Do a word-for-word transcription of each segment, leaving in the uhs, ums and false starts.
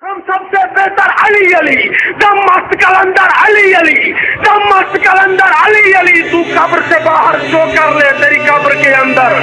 हम सबसे बेहतर अली अली, दम मस्त कलंदर अली अली, दम मस्त कलंदर अली अली। तू कब्र से बाहर जो कर ले तेरी कब्र के अंदर।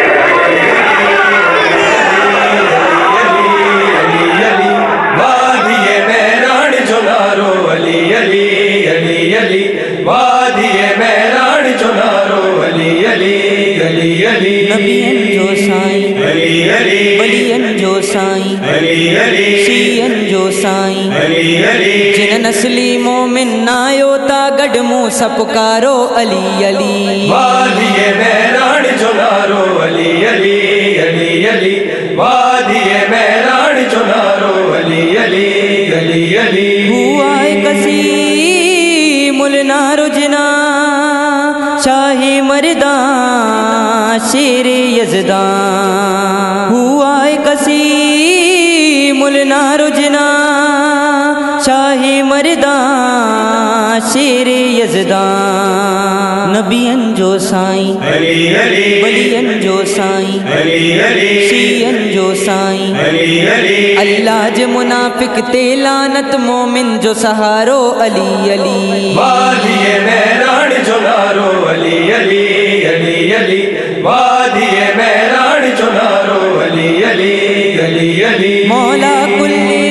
वादिये मैरान चुनारो अली अली अली अली, वादिये मैरान चुनारो अली अली अली अली। नबियन जो साईं अली अली, वलियन जो साईं अली अली, शियन जो साईं अली अली। जिन नस्ली मोमिन नायो ता गढ़ मुँह सपकारो अली अली। वादिये मैरान चुनारो अली अली अली अली, वादिये मैरान चुनारो अली अली अली अली। हुआ कसी मुलनारो जना शाही मर्दा शेरे यज़दा। हुआ कसी मुलनारो जना शाही मर्दा शेरे यज़दा। नबियन जो साईं अली अली, वलियन जो साईं अली अली, शियन जो साईं अली अली। अल्लाह जे मुनाफिक ते लानत मोमिन जो सहारो अली अली। वादिये मैरान चुनारो अली अली अली अली, वादिये मैरान चुनारो अली अली अली अली। मौला कुल्ले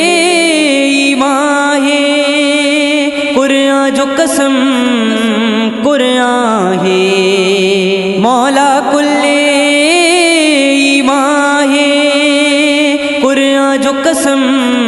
माहे कुरान जो कसम कुरान है। मौला कुल्ले माहे कुरान जो कसम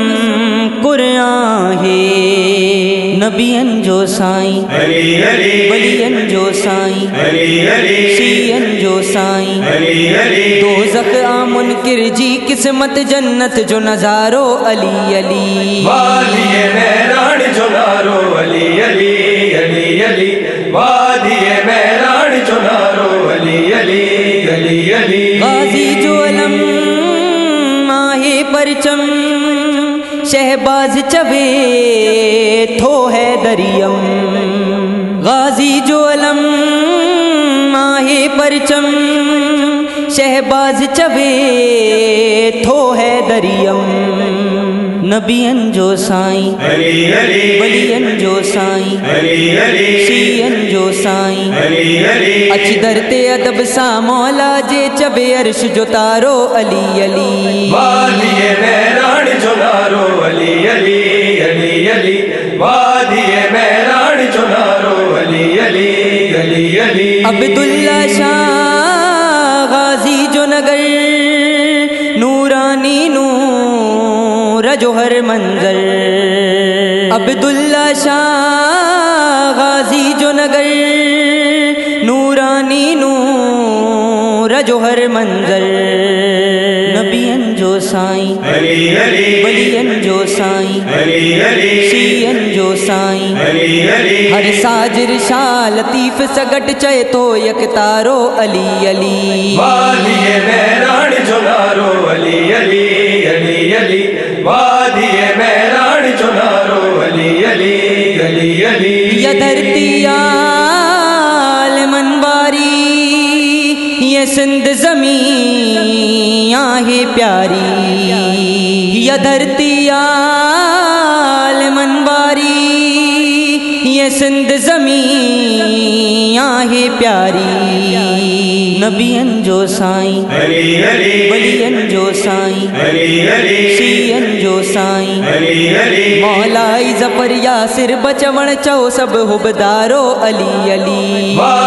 कुरान है। नबियन जो साईं अली अली, वलियन जो साईं अली अली, शियन जो साईं अली अली। दोज़ख आ मुनकिर जी किस्मत जन्नत जो नज़ारो अली अली। वादिये मैरान चुनारो अली अली अली अली, वादिये मैरान चुनारो अली अली अली अली। गाजी जो अलम माहे परचम शहबाज चबे थो है दरियम। गाजी जो अलम माहे परचम शहबाज चबे थो है दरियम। नबियन जो साईं अली अली, वलियन जो साईं अली अली, शियन जो साईं अली अली। अच दरते अदब सा मौला जे चबे अर्श जो तारो अली अली। वादिये मैरान चुनारो अली अली अली अली, वादिये मैरान चुनारो अली अली अली अली। अब्दुल्ला शाह गाजी जो नगर नूरानी नूर जो हर मंजर। अब्दुल्ला शाह गाजी जो नगर नूरानी नूर जो हर मंजर। नबियन जो साईं अली अली, वलियन जो साईं अली अली, शियन जो साईं अली अली। हर साजिर शाह लतीफ़ सगट चए तो यक तारो अली अली। वादिये मैरान चुनारो अली अली अली अली, वादिये मैरान चुनारो अली अली अली अली। ये धरती आलमन बारी ये सिंध ज़मीं आहे प्यारी। ये धरती आलमन बारी ये सिंध ज़मीं आहे प्यारी। नबियन जो साईं अली अली, वलियन जो साईं अली अली, शियन जो साईं अली अली। मौलाई ज़फ़र यासिर बचवण चओ सब हुबदारो अली अली।